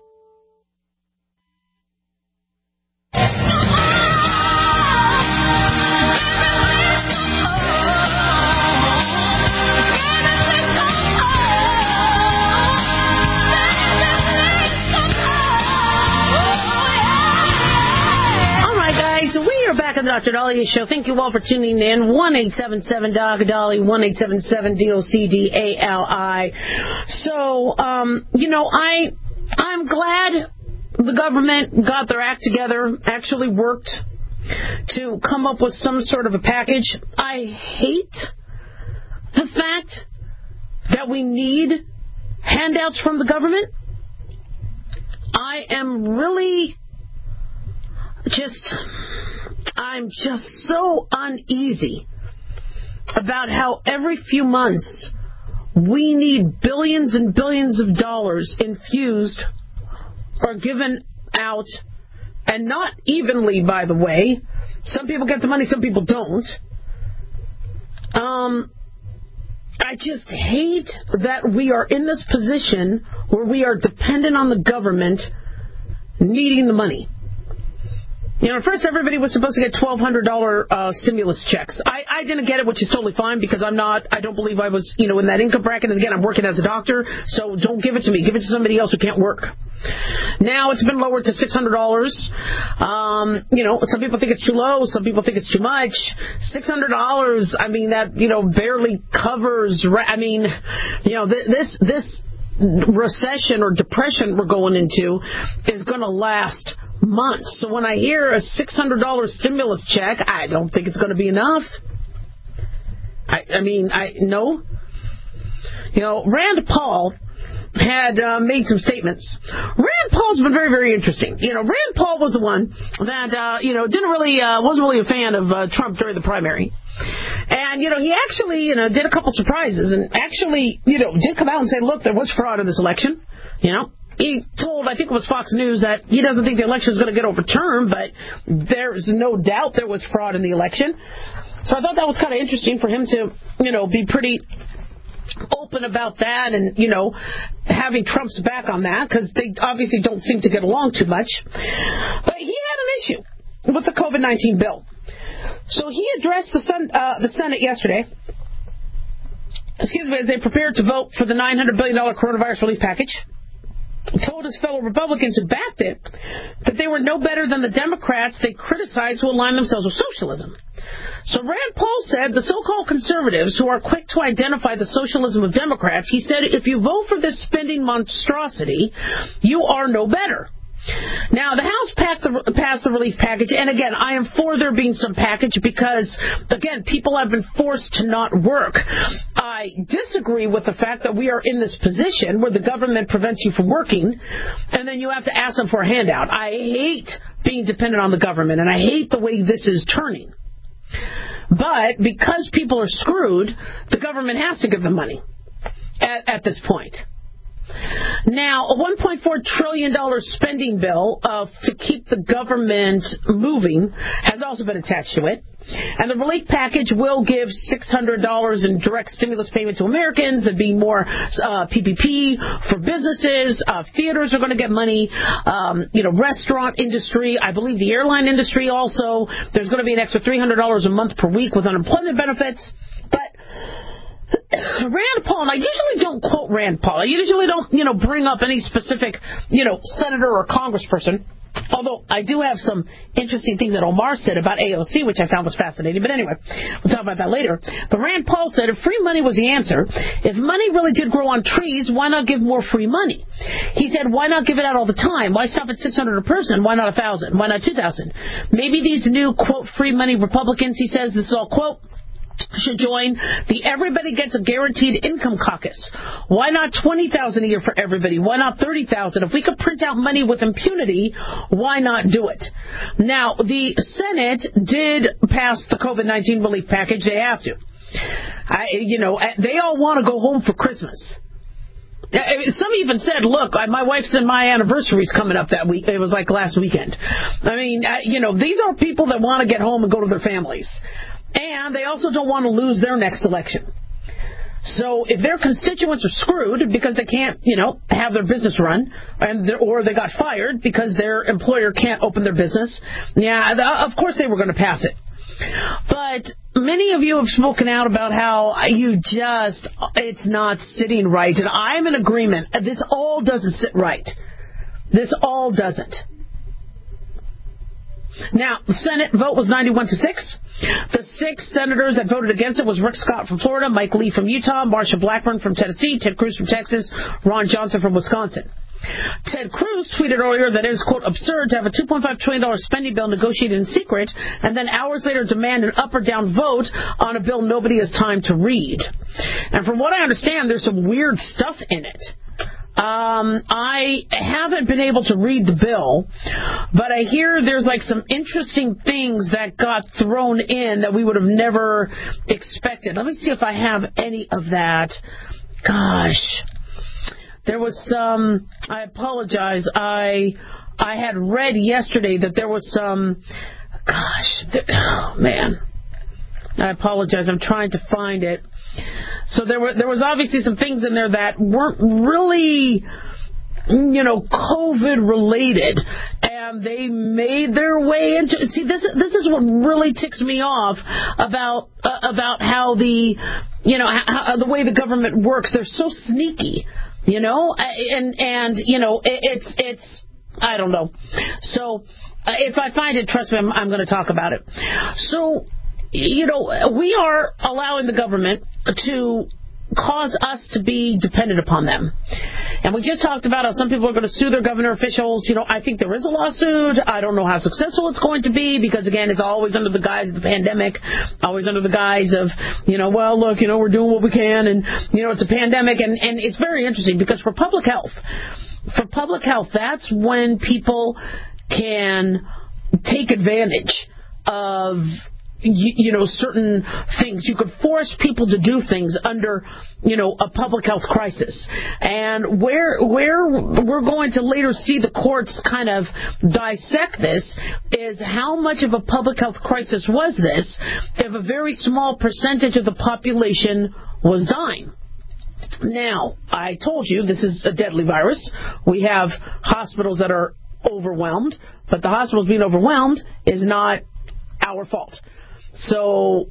Back on the Doctor Dahlia Show. Thank you all for tuning in. one eight seven seven D O C D A L I, one eight seven seven D O C D A L I. So, um, you know, I, I'm glad the government got their act together, actually worked to come up with some sort of a package. I hate the fact that we need handouts from the government, I am really just, I'm just so uneasy about how every few months we need billions and billions of dollars infused or given out, and not evenly, by the way. Some people get the money, some people don't. Um, I just hate that we are in this position where we are dependent on the government needing the money. You know, at first everybody was supposed to get twelve hundred dollars uh, stimulus checks. I, I didn't get it, which is totally fine because I'm not, I don't believe I was, you know, in that income bracket. And again, I'm working as a doctor, so don't give it to me. Give it to somebody else who can't work. Now it's been lowered to six hundred dollars. Um, you know, some people think it's too low. Some people think it's too much. six hundred dollars, I mean, that, you know, barely covers, I mean, you know, th- this, this recession or depression we're going into is going to last months. So when I hear a six hundred dollars stimulus check, I don't think it's going to be enough. I, I mean, I no. You know, Rand Paul had uh, made some statements. Rand Paul's been very, very interesting. You know, Rand Paul was the one that, uh, you know, didn't really, uh, wasn't really a fan of uh, Trump during the primary. And, you know, he actually, you know, did a couple surprises and actually, you know, did come out and say, look, there was fraud in this election. You know, he told, I think it was Fox News, that he doesn't think the election is going to get overturned, but there's no doubt there was fraud in the election. So I thought that was kind of interesting for him to, you know, be pretty open about that and, you know, having Trump's back on that, because they obviously don't seem to get along too much. But he had an issue with the COVID nineteen bill. So he addressed the, Sen- uh, the Senate yesterday, excuse me, as they prepared to vote for the nine hundred billion dollars coronavirus relief package. Told his fellow Republicans who backed it that they were no better than the Democrats they criticized who align themselves with socialism. So Rand Paul said the so-called conservatives who are quick to identify the socialism of Democrats, he said, if you vote for this spending monstrosity, you are no better. Now, the House passed the, passed the relief package, and again, I am for there being some package because, again, people have been forced to not work. I disagree with the fact that we are in this position where the government prevents you from working, and then you have to ask them for a handout. I hate being dependent on the government, and I hate the way this is turning. But because people are screwed, the government has to give them money at, at this point. Now, a one point four trillion dollars spending bill uh, to keep the government moving has also been attached to it. And the relief package will give six hundred dollars in direct stimulus payment to Americans. There'll be more uh, P P P for businesses. Uh, theaters are going to get money. Um, you know, restaurant industry. I believe the airline industry also. There's going to be an extra three hundred dollars a month per week with unemployment benefits. But Rand Paul, and I usually don't quote Rand Paul. I usually don't, you know, bring up any specific, you know, senator or congressperson. Although I do have some interesting things that Omar said about A O C, which I found was fascinating. But anyway, we'll talk about that later. But Rand Paul said if free money was the answer, if money really did grow on trees, why not give more free money? He said, why not give it out all the time? Why stop at six hundred a person? Why not one thousand? Why not two thousand? Maybe these new, quote, free money Republicans, he says, this is all, quote, should join the Everybody Gets a Guaranteed Income Caucus. Why not twenty thousand dollars a year for everybody? Why not thirty thousand dollars? If we could print out money with impunity, why not do it? Now, the Senate did pass the COVID nineteen relief package. They have to. I, you know, they all want to go home for Christmas. Some even said, look, my wife's and my anniversary's coming up that week. It was like last weekend. I mean, you know, these are people that want to get home and go to their families. And they also don't want to lose their next election. So if their constituents are screwed because they can't, you know, have their business run, and or they got fired because their employer can't open their business, yeah, of course they were going to pass it. But many of you have spoken out about how you just, it's not sitting right. And I'm in agreement. This all doesn't sit right. This all doesn't. Now, the Senate vote was ninety-one to six. The six senators that voted against it was Rick Scott from Florida, Mike Lee from Utah, Marsha Blackburn from Tennessee, Ted Cruz from Texas, Ron Johnson from Wisconsin. Ted Cruz tweeted earlier that it is, quote, absurd to have a two point five trillion dollars spending bill negotiated in secret and then hours later demand an up or down vote on a bill nobody has time to read. And from what I understand, there's some weird stuff in it. Um, I haven't been able to read the bill, but I hear there's like some interesting things that got thrown in that we would have never expected. Let me see if I have any of that. Gosh. There was some, I apologize, I I had read yesterday that there was some, gosh, th- oh man, I apologize, I'm trying to find it. So there were there was obviously some things in there that weren't really, you know, COVID related, and they made their way into. See, this this is what really ticks me off about uh, about how the, you know, how, the way the government works. They're so sneaky. You know, and, and you know, it's, it's, I don't know. So, uh, if I find it, trust me, I'm, I'm going to talk about it. So, you know, we are allowing the government to cause us to be dependent upon them. And we just talked about how some people are going to sue their governor officials. You know, I think there is a lawsuit. I don't know how successful it's going to be because, again, it's always under the guise of the pandemic, always under the guise of, you know, well, look, you know, we're doing what we can, and, you know, it's a pandemic. And, and it's very interesting because for public health, for public health, that's when people can take advantage of, You, you know, certain things. You could force people to do things under, you know, a public health crisis. And where where we're going to later see the courts kind of dissect this is how much of a public health crisis was this if a very small percentage of the population was dying. Now, I told you this is a deadly virus. We have hospitals that are overwhelmed, but the hospitals being overwhelmed is not our fault. So,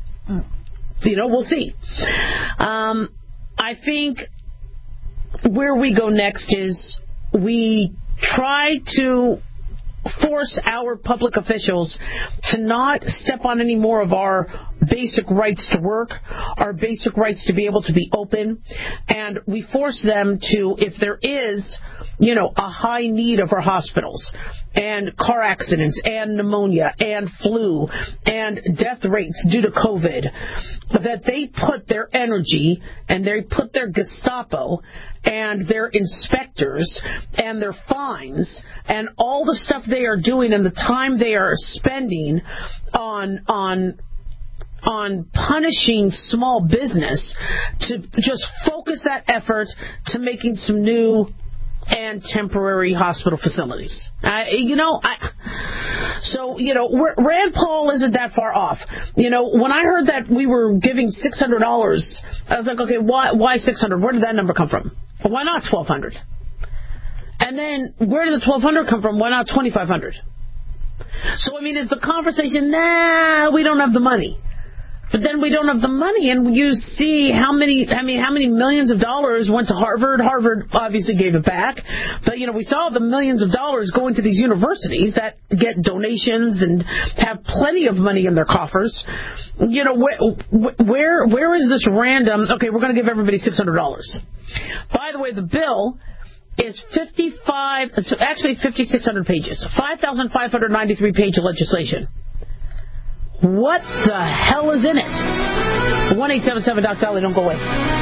you know, we'll see. Um, I think where we go next is we try to force our public officials to not step on any more of our basic rights to work, our basic rights to be able to be open, and we force them to, if there is, you know, a high need of our hospitals, and car accidents, and pneumonia, and flu, and death rates due to COVID, that they put their energy, and they put their Gestapo, and their inspectors, and their fines, and all the stuff they are doing, and the time they are spending on, on, on punishing small business, to just focus that effort to making some new and temporary hospital facilities. Uh, you know, I, so, you know, Rand Paul isn't that far off. You know, when I heard that we were giving six hundred dollars, I was like, okay, why, why six hundred dollars? Where did that number come from? Why not twelve hundred dollars? And then, where did the twelve hundred dollars come from? Why not twenty-five hundred dollars? So, I mean, is the conversation, nah, we don't have the money. But then we don't have the money, and you see how many, I mean, how many millions of dollars went to Harvard. Harvard obviously gave it back. But, you know, we saw the millions of dollars going to these universities that get donations and have plenty of money in their coffers. You know, where, where, where is this random, okay, we're going to give everybody six hundred dollars. By the way, the bill is fifty-five, so actually fifty-six hundred pages, five thousand five hundred ninety-three page legislation. What the hell is in it? one eight seven seven Doc Dolly, don't go away.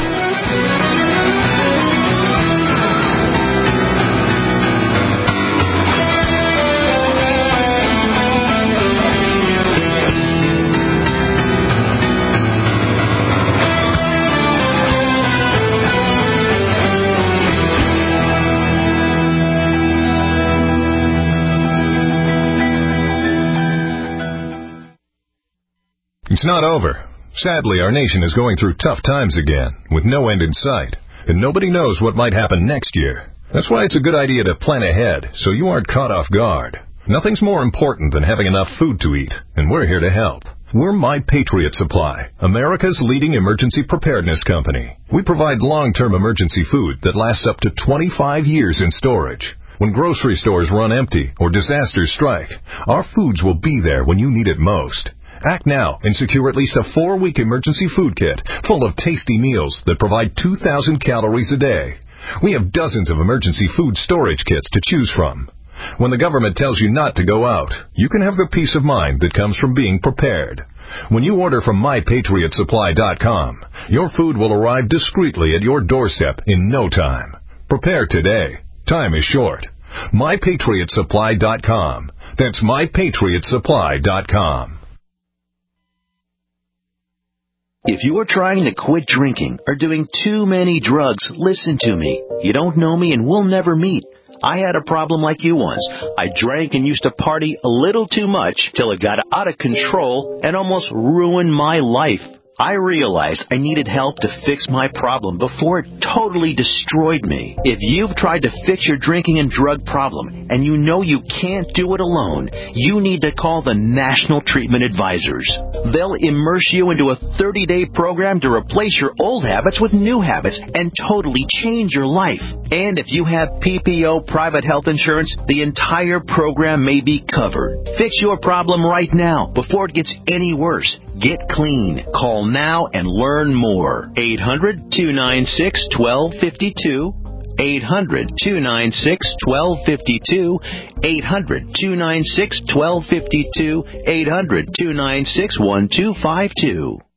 It's not over. Sadly, our nation is going through tough times again, with no end in sight, and nobody knows what might happen next year. That's why it's a good idea to plan ahead, so you aren't caught off guard. Nothing's more important than having enough food to eat, and we're here to help. We're My Patriot Supply, America's leading emergency preparedness company. We provide long-term emergency food that lasts up to twenty-five years in storage. When grocery stores run empty or disasters strike, our foods will be there when you need it most. Act now and secure at least a four-week emergency food kit full of tasty meals that provide two thousand calories a day. We have dozens of emergency food storage kits to choose from. When the government tells you not to go out, you can have the peace of mind that comes from being prepared. When you order from my patriot supply dot com, your food will arrive discreetly at your doorstep in no time. Prepare today. Time is short. my patriot supply dot com. That's my patriot supply dot com. If you are trying to quit drinking or doing too many drugs, listen to me. You don't know me and we'll never meet. I had a problem like you once. I drank and used to party a little too much till it got out of control and almost ruined my life. I realized I needed help to fix my problem before it totally destroyed me. If you've tried to fix your drinking and drug problem and you know you can't do it alone, you need to call the National Treatment Advisors. They'll immerse you into a thirty-day program to replace your old habits with new habits and totally change your life. And if you have P P O private health insurance, the entire program may be covered. Fix your problem right now before it gets any worse. Get clean. Call now and learn more. eight hundred, two nine six, one two five two. eight hundred, two nine six, one two five two. eight hundred, two nine six, one two five two. eight hundred, two nine six, one two five two.